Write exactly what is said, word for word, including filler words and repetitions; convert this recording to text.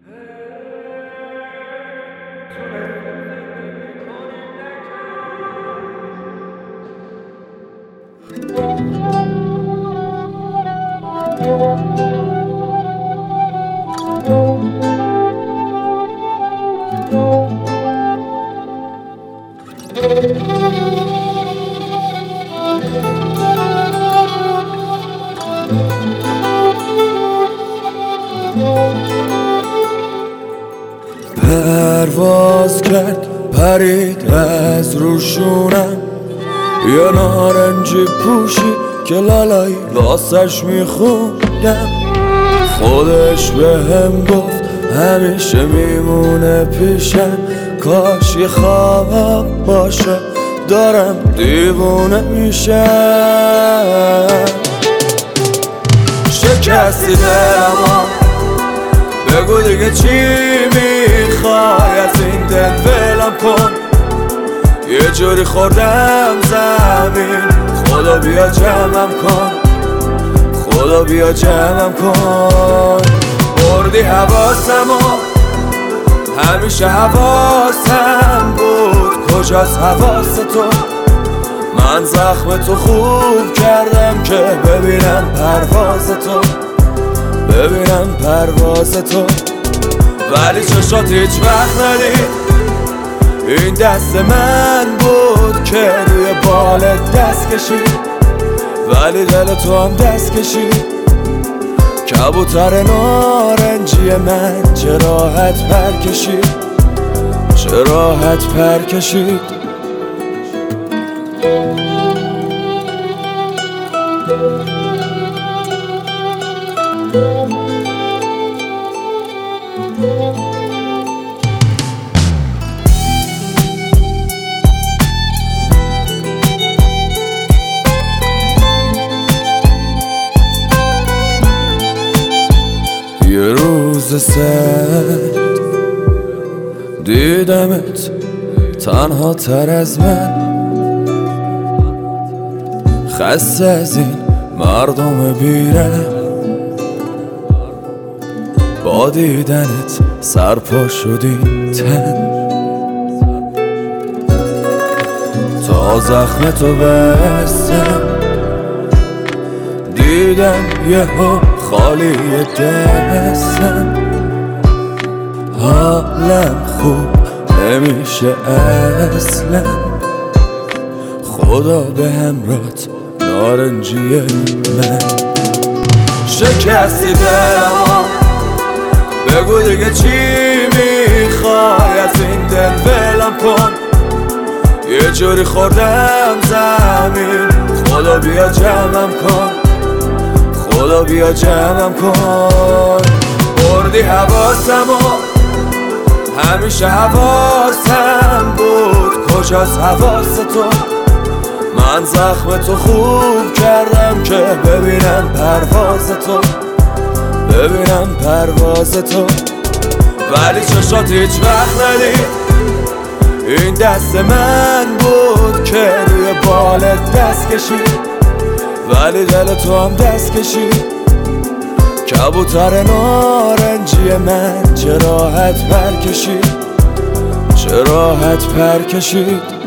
پرواز کرد پرید از روشونم یه نارنجی پوشی که لالایی واسش میخوندم. خودش به هم گفت همیشه میمونه پیشم، کاش یه خواب باشه دارم دیوونه میشم. شکستی دلمو بگو دیگه چی میخوای، از این دل ولم کن. یه جوری خوردم زمین، خدا بیا جمعم کن، خدا بیا جمعم کن. بردی حواسمو، همیشه حواسم بود، کجاست حواس تو؟ من زخم تو خوب کردم که ببینم پرواز تو، ببینم پرواز تو. ولی چشات هیچ وقت ندید، این دست من بود که روی بالت دست کشید، ولی دل تو هم دست کشید. کبوتر نارنجی من چه راحت پر کشید، چه راحت پر کشید. یه روز سرد دیدمت تنها تر از من، خسته از این مردم بیرم، با دیدنت سرپا شدی تن. تا زخم تو بستم دیدم یهو خالی دستم، حالم خوب نمیشه اصلا. خدا به همراهت نارنجی من. شکستی دلمو بگو دیگه چی میخوای، از این دل ولم کن. یه جوری خوردم زمین، خدا بیا جمعم کن، خدا بیا جمعم کن. بردی حواسمو، همیشه حواسم بود، کجاست حواس تو؟ من زخم تو خوب کردم که ببینم پرواز تو، ببینم پرواز تو. ولی چشات هیچ وقت ندید، این دست من بود که روی بالت دست کشید، ولی دل تو هم دست کشید. کبوتر نارنجی من چه راحت پر کشید، چه راحت پر کشید.